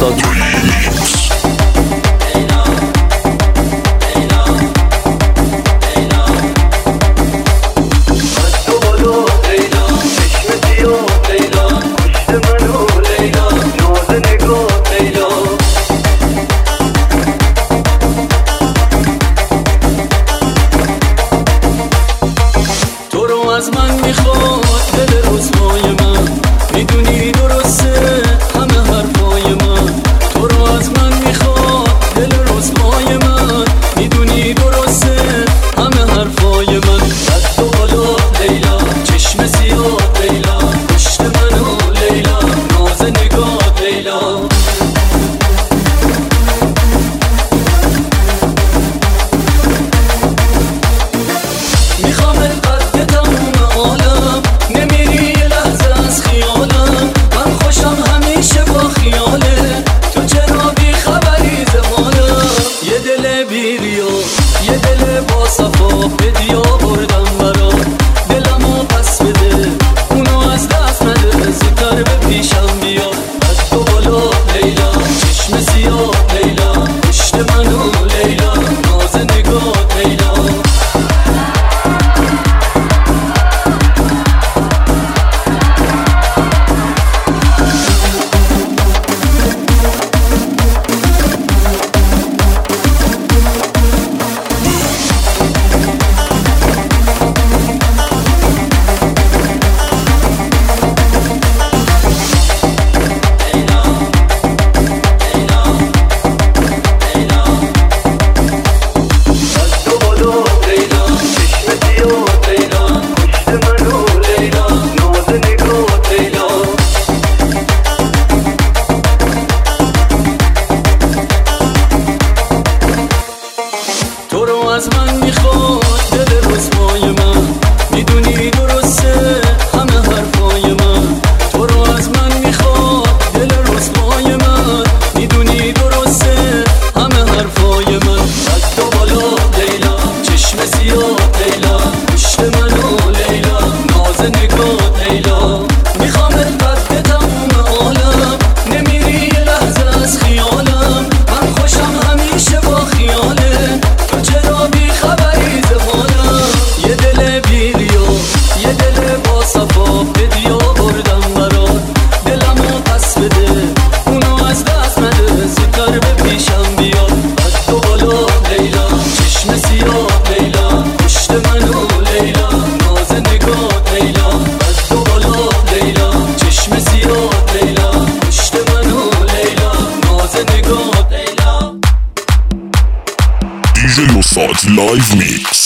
از من میخواد دل رسوای من، میدونی درسته همه حرفای من. تو رو از من میخواد دل رسوای من، میدونی درسته همه حرفای من. قد و بالا لیلا، چشم سیاه لیلا، پشت منو لیلا، ناز نگاه لیلا. یه دل با صفا بدیا بردم برا، دلمو پس بده اونو از دست نده، زودتر به پیشم بیا. قد و بالا لیلا، چشم سیاه لیلا، پشت منو لیلا، ناز نگاه لیلا. تو رو از من میخواد دل رسوای من، میدونی درسته همه حرفای من. تو رو از من میخواد دل رسوای من، میدونی درسته همه حرفای من. قد و بالا لیلا، چشم سیاه لیلا، پشت منو لیلا، ناز نگاه لیلا. میخوام قد تموم عالم، نمیری یه لحظه از خیالم. من خوشم همیشه با خیاله، تو چرا بی خبری زمانم. یه دل بیریا، یه دل با صفا بدیا بردم برات، دلمو پس بده اونو از دست نده، زودتر به پیشم بیا. قد و بالا لیلا، چشم سیاه لیلا، پشت منو لیلا، ناز نگاه لیلا. قد و بالا لیلا، چشم سیاه لیلا، پشت منو لیلا، ناز نگاه لیلا. DJ Losat Live Mix.